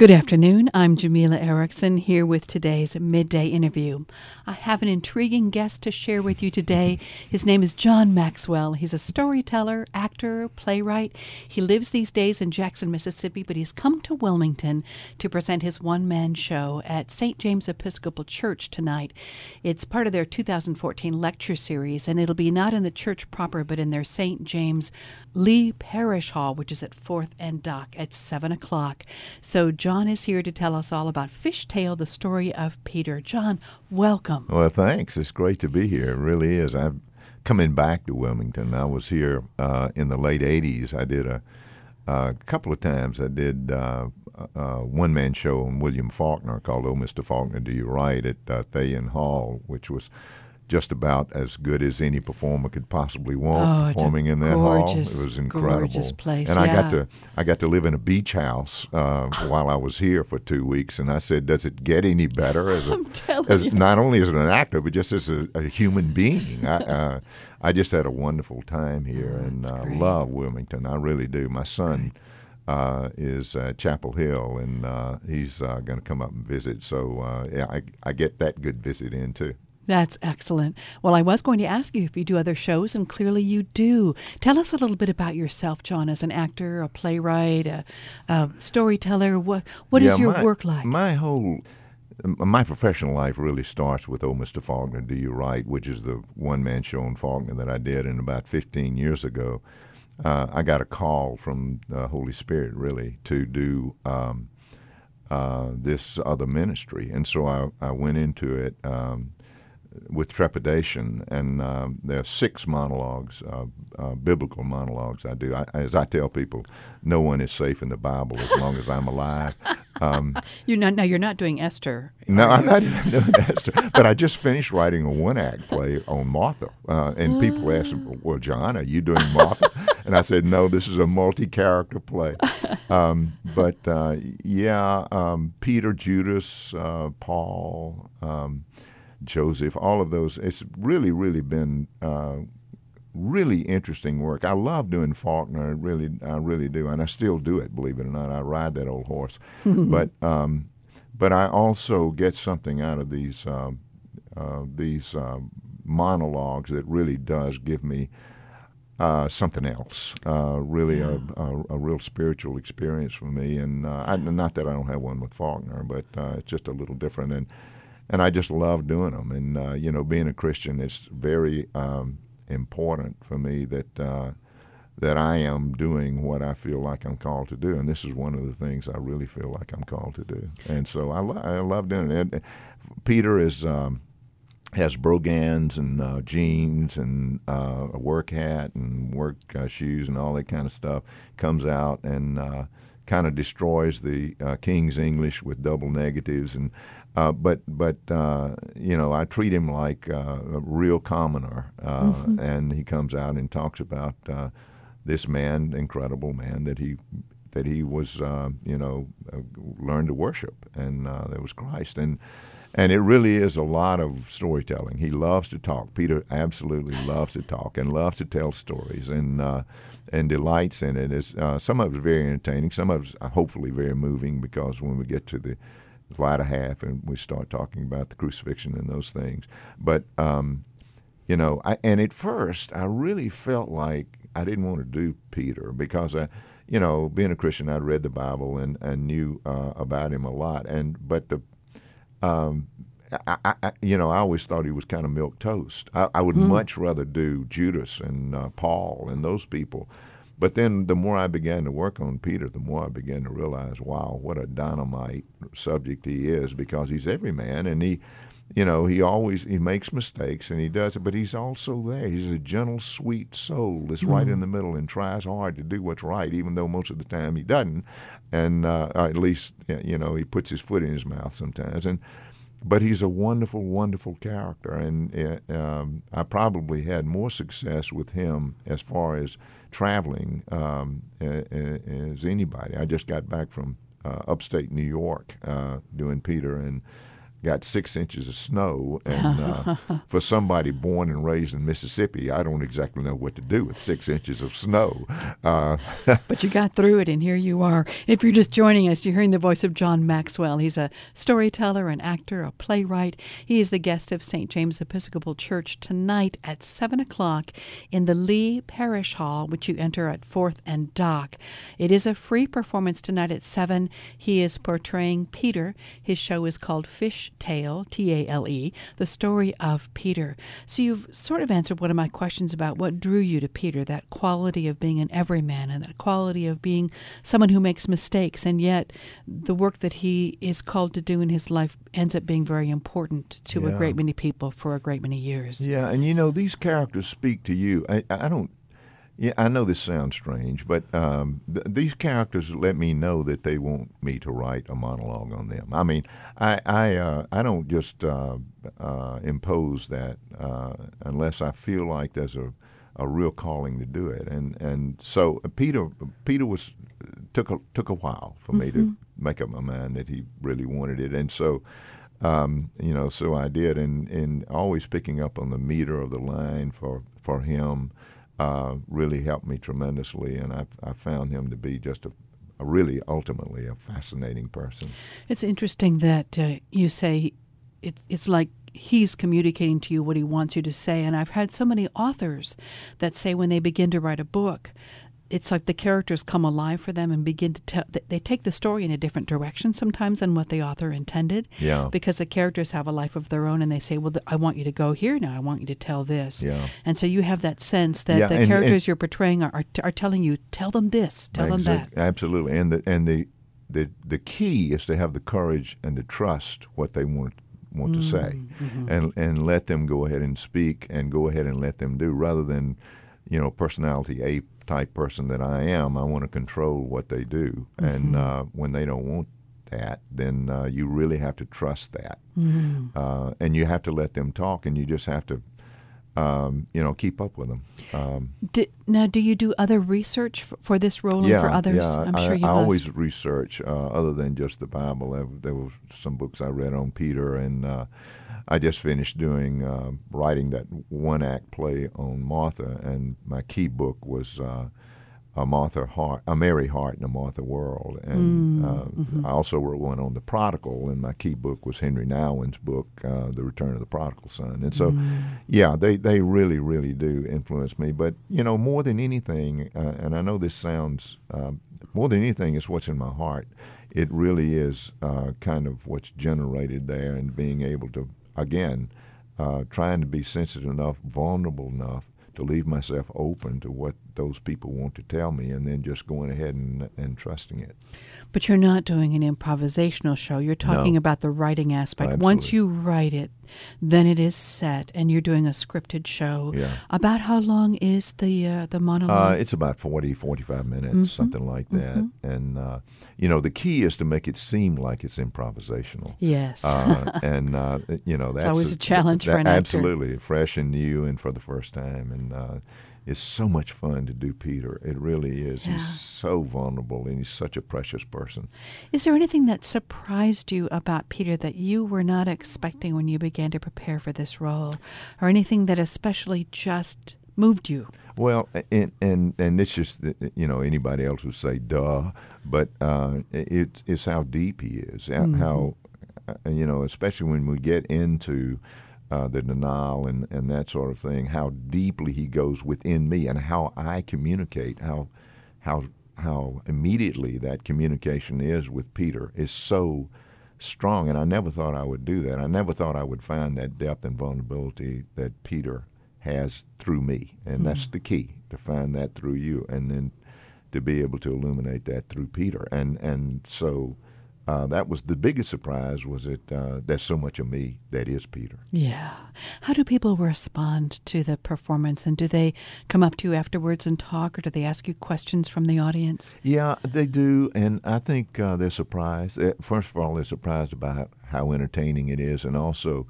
Good afternoon. I'm Jamila Erickson here with today's Midday Interview. I have an intriguing guest to share with you today. His name is John Maxwell. He's a storyteller, actor, playwright. He lives these days in Jackson, Mississippi, but he's come to Wilmington to present his one-man show at St. James Episcopal Church tonight. It's part of their 2014 lecture series, and it'll be not in the church proper, but in their St. James Lee Parish Hall, which is at 4th and Dock at 7 o'clock. So John is here to tell us all about Fishtail, the story of Peter. John, welcome. Well, thanks. It's great to be here. It really is. I'm coming back to Wilmington. I was here in the late 80s. I did a couple of times. I did a one-man show on William Faulkner called Oh, Mr. Faulkner, Do You Write at Thayen Hall, which was just about as good as any performer could possibly want performing in that hall. It was incredible. Gorgeous place. And I got to live in a beach house while I was here for 2 weeks, and I said, does it get any better as not only as an actor but just as a human being? I just had a wonderful time here, and love Wilmington. I really do. My son is Chapel Hill, and he's going to come up and visit. So I get that good visit in too. That's excellent. Well, I was going to ask you if you do other shows, and clearly you do. Tell us a little bit about yourself, John, as an actor, a playwright, a storyteller. What is your work like? My professional life really starts with Oh, Mr. Faulkner, Do You Write, which is the one-man show on Faulkner that I did, and about 15 years ago, I got a call from the Holy Spirit, really, to do this other ministry. And so I went into it with trepidation, and there are 6 monologues, biblical monologues I do. As I tell people, no one is safe in the Bible as long as I'm alive. You're not doing Esther. No, I'm not even doing Esther. But I just finished writing a one-act play on Martha, and people asked, well, John, are you doing Martha? And I said, no, this is a multi-character play. Peter, Judas, Paul, Joseph, all of those. It's really, really been really interesting work. I love doing Faulkner. I really do, and I still do it. Believe it or not, I ride that old horse. But I also get something out of these monologues that really does give me something else. Really, a real spiritual experience for me. And not that I don't have one with Faulkner, but it's just a little different. And I just love doing them. And, being a Christian, it's very important for me that I am doing what I feel like I'm called to do. And this is one of the things I really feel like I'm called to do. And so I love doing it. And Peter has brogans and jeans and a work hat and work shoes and all that kind of stuff. Comes out and kind of destroys the King's English with double negatives, and but I treat him like a real commoner, and he comes out and talks about this man, incredible man that he was learned to worship, and there was Christ, and it really is a lot of storytelling. He loves to talk. Peter absolutely loves to talk and loves to tell stories, and delights in it. Some of it is very entertaining. Some of it is hopefully very moving, because when we get to the latter half and we start talking about the crucifixion and those things. But, and at first I really felt like I didn't want to do Peter, because being a Christian, I'd read the Bible and knew about him a lot. I always thought he was kind of milquetoast. I would much rather do Judas and Paul and those people. But then the more I began to work on Peter, the more I began to realize, wow, what a dynamite subject he is, because he's every man, and he makes mistakes, and he does it, but he's also there. He's a gentle, sweet soul that's right in the middle and tries hard to do what's right, even though most of the time he doesn't. And at least, he puts his foot in his mouth sometimes. But he's a wonderful, wonderful character, and I probably had more success with him as far as traveling as anybody. I just got back from upstate New York doing Peter, and got 6 inches of snow, and for somebody born and raised in Mississippi, I don't exactly know what to do with 6 inches of snow. But you got through it, and here you are. If you're just joining us, you're hearing the voice of John Maxwell. He's a storyteller, an actor, a playwright. He is the guest of St. James Episcopal Church tonight at 7 o'clock in the Lee Parish Hall, which you enter at 4th and Dock. It is a free performance tonight at 7. He is portraying Peter. His show is called Fish Tale, T-A-L-E, the story of Peter. So you've sort of answered one of my questions about what drew you to Peter, that quality of being an everyman and that quality of being someone who makes mistakes, and yet the work that he is called to do in his life ends up being very important to a great many people for a great many years. Yeah, and you know, these characters speak to you. I don't. Yeah, I know this sounds strange, but these characters let me know that they want me to write a monologue on them. I mean, I don't just impose that unless I feel like there's a real calling to do it. And so Peter was took a while for me to make up my mind that he really wanted it, and so. So I did, and always picking up on the meter of the line for him. Really helped me tremendously, and I found him to be just a really ultimately a fascinating person. It's interesting that you say it's like he's communicating to you what he wants you to say, and I've had so many authors that say when they begin to write a book, it's like the characters come alive for them and begin to tell. They take the story in a different direction sometimes than what the author intended. Yeah. Because the characters have a life of their own, and they say, "Well, I want you to go here now. I want you to tell this." Yeah. And so you have that sense that the characters you're portraying are telling you, "Tell them this, tell them that." Absolutely. And the key is to have the courage and to trust what they want to say, and let them go ahead and speak, and go ahead and let them do, rather than, personality ape type person that I am. I want to control what they do, and when they don't want that, then you really have to trust that, and you have to let them talk, and you just have to, keep up with them. Now, do you do other research for this role and for others? Yeah, I'm sure you I must. always research other than just the Bible. There were some books I read on Peter, and I just finished writing that one-act play on Martha, and my key book was a Mary Hart in a Martha World, and I also wrote one on the prodigal, and my key book was Henry Nouwen's book, The Return of the Prodigal Son. And so, they really, really do influence me. But more than anything, and I know this sounds more than anything, is what's in my heart. It really is kind of what's generated there, and being able to, again, trying to be sensitive enough, vulnerable enough to leave myself open to what those people want to tell me, and then just going ahead and trusting it. But you're not doing an improvisational show. You're talking about the writing aspect. Absolutely. Once you write it, then it is set, and you're doing a scripted show. Yeah. About how long is the monologue? It's about 45 minutes, something like that. And, the key is to make it seem like it's improvisational. Yes. That's it's always a challenge for an actor. Absolutely. Fresh and new and for the first time. And it's so much fun to do Peter. It really is. Yeah. He's so vulnerable, and he's such a precious person. Is there anything that surprised you about Peter that you were not expecting when you began to prepare for this role, or anything that especially just moved you? Well, and it's just, anybody else would say, duh, but it's how deep he is, how, especially when we get into the denial and that sort of thing, how deeply he goes within me, and how I communicate, how immediately that communication is with Peter is so strong. And I never thought I would do that. I never thought I would find that depth and vulnerability that Peter has through me. And that's the key, to find that through you, and then to be able to illuminate that through Peter. And so that was the biggest surprise, was that there's so much of me that is Peter. Yeah. How do people respond to the performance, and do they come up to you afterwards and talk, or do they ask you questions from the audience? Yeah, they do, and I think they're surprised. First of all, they're surprised about how entertaining it is, and also,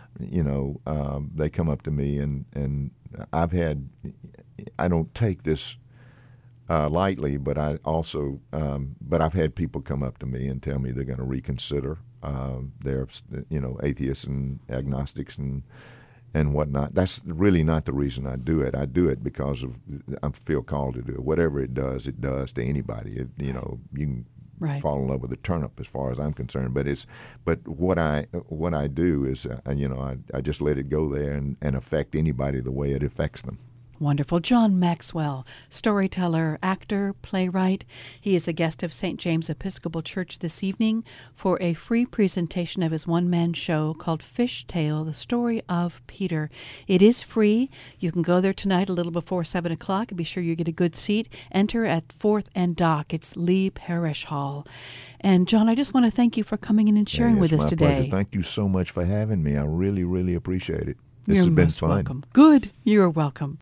they come up to me, and I don't take this lightly, but I've had people come up to me and tell me they're going to reconsider They're atheists and agnostics and whatnot. That's really not the reason I do it. I do it because I feel called to do it. Whatever it does to anybody. You can fall in love with a turnip as far as I'm concerned. But what I do is I just let it go there and affect anybody the way it affects them. Wonderful. John Maxwell, storyteller, actor, playwright. He is a guest of St. James Episcopal Church this evening for a free presentation of his one-man show called Fish Tale, the Story of Peter. It is free. You can go there tonight a little before 7 o'clock. Be sure you get a good seat. Enter at 4th and Dock. It's Lee Parish Hall. And John, I just want to thank you for coming in and sharing with us today. Pleasure. Thank you so much for having me. I really, really appreciate it. This You're has been most fun. welcome. Good. You're welcome.